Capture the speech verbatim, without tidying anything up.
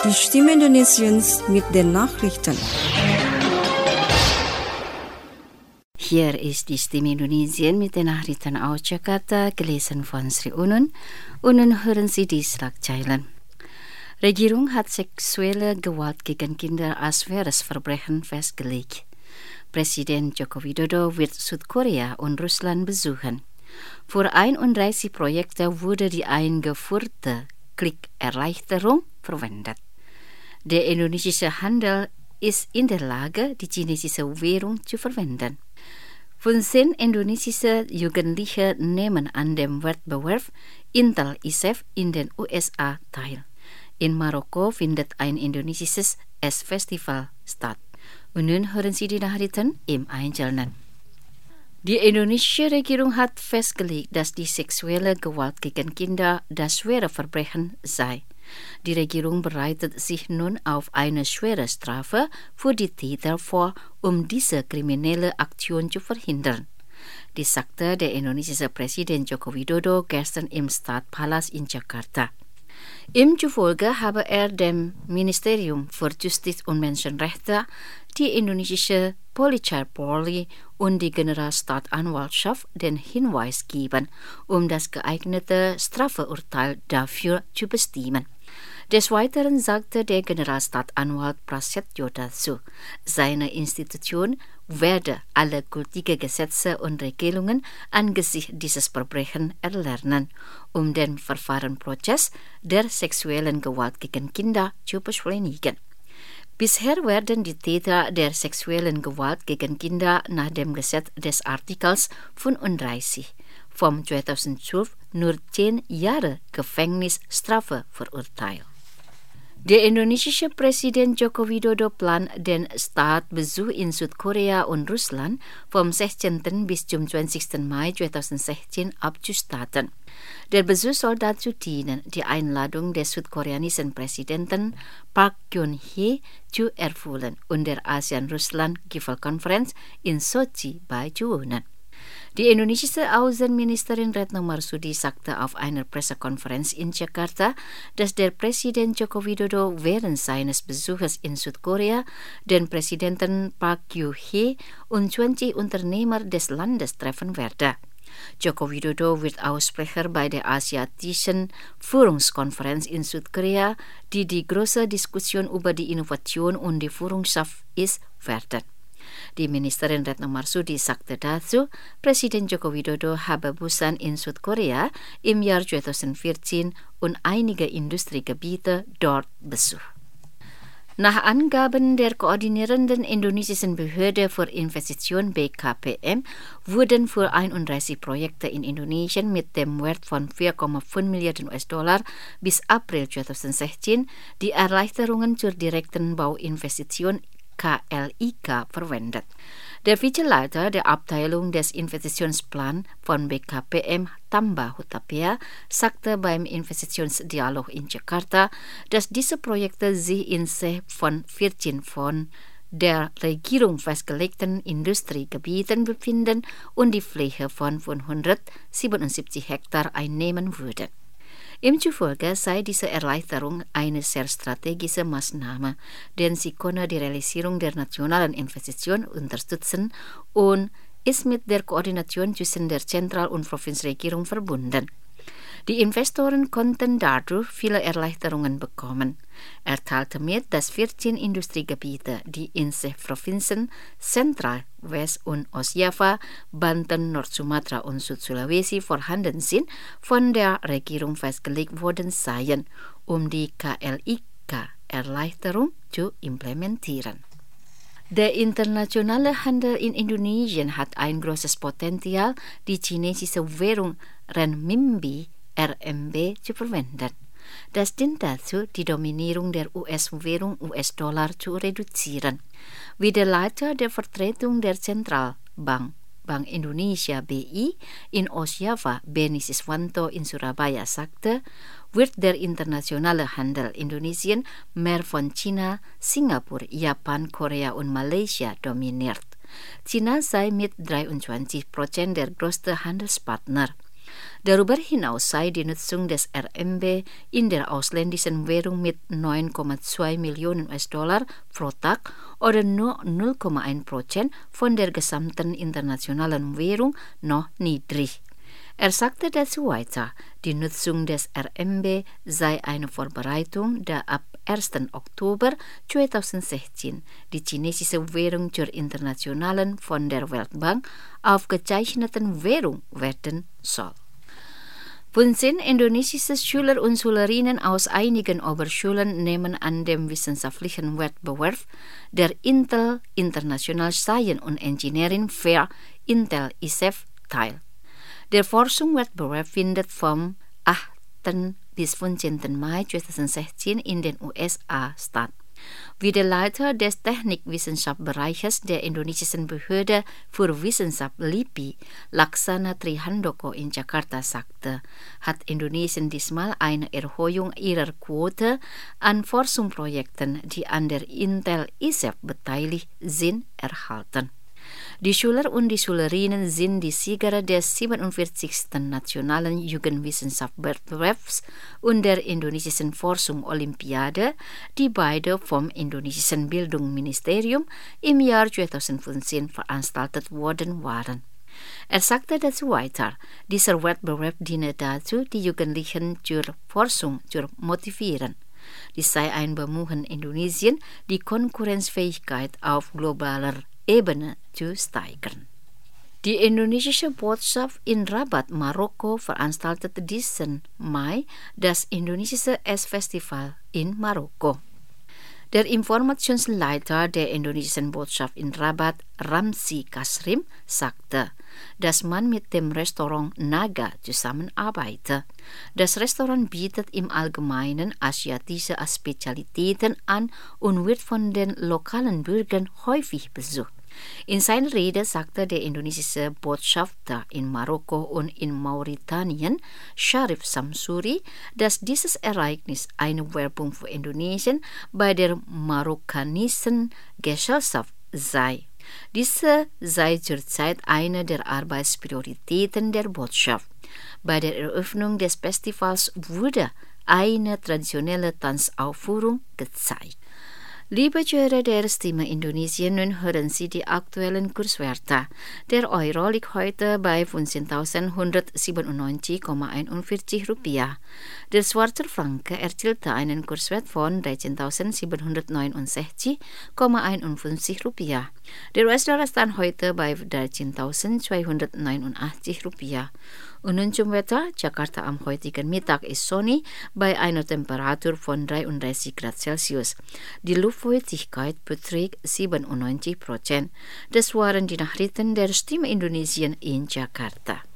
Die Stimme Indonesiens mit den Nachrichten. Hier ist die Stimme Indonesien mit den Nachrichten aus Jakarta, gelesen von Sri Unun. Und nun hören Sie die Schlagzeilen. Regierung hat sexuelle Gewalt gegen Kinder als schweres Verbrechen festgelegt. Präsident Joko Widodo wird Südkorea und Russland besuchen. Für einunddreißig Projekte wurde die eingeführte Klickerleichterung verwendet. Der indonesische Handel ist in der Lage, die chinesische Währung zu verwenden. fünfzehn indonesische Jugendliche nehmen an dem Wettbewerb Intel I S E F in den U S A teil. In Marokko findet ein indonesisches Essfestival statt. Und nun hören Sie die Nachrichten im Einzelnen. Die indonesische Regierung hat festgelegt, dass die sexuelle Gewalt gegen Kinder das schwere Verbrechen sei. Die Regierung bereitet sich nun auf eine schwere Strafe für die Täter vor, um diese kriminelle Aktion zu verhindern. Dies sagte der indonesische Präsident Joko Widodo gestern im Stadtpalast in Jakarta. Ihm zufolge habe er dem Ministerium für Justiz und Menschenrechte, die indonesische Polizei und die Generalstaatsanwaltschaft den Hinweis gegeben, um das geeignete Strafurteil dafür zu bestimmen. Des Weiteren sagte der Generalstaatsanwalt Prasetyo dazu, seine Institution werde alle gültigen Gesetze und Regelungen angesichts dieses Verbrechens erlernen, um den Verfahrensprozess der sexuellen Gewalt gegen Kinder zu beschleunigen. Bisher werden die Täter der sexuellen Gewalt gegen Kinder nach dem Gesetz des Artikels fünfunddreißig vom zweitausendzwölf nur zehn Jahre Gefängnisstrafe verurteilt. Der indonesische Präsident Joko Widodo plant den Staatsbesuch in Südkorea und Russland vom sechzehnten bis zum zwanzigsten Mai zweitausendsechzehn abzustatten. Der Besuch soll dazu dienen, die Einladung des südkoreanischen Präsidenten Park Geun-hye zu erfüllen und der ASEAN-Russland-Gipfelkonferenz in Sochi beizuwohnen. Die indonesische Außenministerin Retno Marsudi sagte auf einer Pressekonferenz in Jakarta, dass der Präsident Joko Widodo während seines Besuches in Südkorea den Präsidenten Park Geun-hye und zwanzig Unternehmer des Landes treffen werde. Joko Widodo wird auch Sprecher bei der Asiatischen Führungskonferenz in Südkorea, die die große Diskussion über die Innovation und die Führungskraft ist, werden. Die Ministerin Retno Marsudi sagte dazu, Präsident Joko Widodo habe Busan in Südkorea im Jahr zweitausendvierzehn und einige Industriegebiete dort besucht. Nach Angaben der koordinierenden indonesischen Behörde für Investitionen B K P M wurden für einunddreißig Projekte in Indonesien mit dem Wert von vier Komma fünf Milliarden U S-Dollar bis April zweitausendsechzehn die Erleichterungen zur direkten Bauinvestition K L I K verwendet. Der Vizeleiter der Abteilung des Investitionsplans von B K P M, Tamba Hutapea, sagte beim Investitionsdialog in Jakarta, dass diese Projekte sich in von vierzehn von der Regierung festgelegten Industriegebieten befinden und die Fläche von fünfhundertsiebenundsiebzig Hektar einnehmen würden. Ihm zufolge sei diese Erleichterung eine sehr strategische Maßnahme, denn sie könne die Realisierung der nationalen Investitionen unterstützen und ist mit der Koordination zwischen der Zentral- und Provinzregierung verbunden. Die Investoren konnten dadurch viele Erleichterungen bekommen. Er teilte mit, dass vierzehn Industriegebiete, die in sechs Provinzen Zentral-, West- und Ostjava, Banten, Nord-Sumatra und Süd-Sulawesi vorhanden sind, von der Regierung festgelegt worden seien, um die K L I K-Erleichterung zu implementieren. Der internationale Handel in Indonesien hat ein großes Potenzial, die chinesische Währung Renminbi R M B zu verwenden. Das dient dazu, die Dominierung der U S-Währung U S-Dollar zu reduzieren. Wie der Leiter der Vertretung der Zentralbank Bank Indonesia B I in Ostjava, Beni Siswanto in Surabaya sagte, wird der internationale Handel Indonesien mehr von China, Singapur, Japan, Korea und Malaysia dominiert. China sei mit dreiundzwanzig Prozent der größte Handelspartner. Darüber hinaus sei die Nutzung des R M B in der ausländischen Währung mit neun Komma zwei Millionen U S-Dollar pro Tag oder nur null Komma eins Prozent von der gesamten internationalen Währung noch niedrig. Er sagte dazu weiter, die Nutzung des R M B sei eine Vorbereitung, da ab ersten Oktober zweitausendsechzehn die chinesische Währung zur internationalen von der Weltbank aufgezeichneten Währung werden soll. Fünfzehn indonesische Schüler und Schülerinnen aus einigen Oberschulen nehmen an dem wissenschaftlichen Wettbewerb der Intel International Science und Engineering Fair Intel I S E F teil. Der Forschungswettbewerb findet vom achten bis fünfzehnten Mai zweitausendsechzehn in den U S A statt. Wie der Leiter des Technikwissenschaftsbereiches der indonesischen Behörde für Wissenschaft L I P I, Laksana Trihandoko in Jakarta sagte, hat Indonesien diesmal eine Erhöhung ihrer Quote an Forschungsprojekten, die an der Intel I S E F beteiligt sind, erhalten. Die Schüler und die Schülerinnen sind die Sieger des siebenundvierzigsten Nationalen Jugendwissenschaftswettbewerbs und der indonesischen Forschung-Olympiade, die beide vom indonesischen Bildungsministerium im Jahr zweitausendfünfzehn veranstaltet worden waren. Er sagte dazu weiter, dieser Wettbewerb diene dazu, die Jugendlichen zur Forschung zu motivieren. Dies sei ein Bemühen Indonesien, die Konkurrenzfähigkeit auf globaler Ebene zu steigern. Die indonesische Botschaft in Rabat, Marokko, veranstaltete diesen Mai das indonesische Essfestival in Marokko. Der Informationsleiter der indonesischen Botschaft in Rabat, Ramzi Kasrim, sagte, dass man mit dem Restaurant Naga zusammenarbeite. Das Restaurant bietet im Allgemeinen asiatische Spezialitäten an und wird von den lokalen Bürgern häufig besucht. In seiner Rede sagte der indonesische Botschafter in Marokko und in Mauretanien, Sharif Samsuri, dass dieses Ereignis eine Werbung für Indonesien bei der marokkanischen Gesellschaft sei. Diese sei zurzeit eine der Arbeitsprioritäten der Botschaft. Bei der Eröffnung des Festivals wurde eine traditionelle Tanzaufführung gezeigt. Liebe Zuhörer der Stimme Indonesien, nun hören Sie die aktuellen Kurswerte. Der Euro liegt heute bei fünfzehntausendeinhundertsiebenundneunzig Komma einundvierzig Rupiah. Der Schweizer Franken erzielte einen Kurswert von dreizehntausendsiebenhundertneunundsechzig Komma einundfünfzig Rupiah. Der U S-Dollar stand heute bei dreizehntausendzweihundertneunundachtzig Rupiah. Und nun zum Wetter. Jakarta am heutigen Mittag ist sonnig bei einer Temperatur von dreiunddreißig Grad Celsius. Die Luftfeuchtigkeit beträgt siebenundneunzig Prozent. Das waren die Nachrichten der Stimme Indonesien in Jakarta.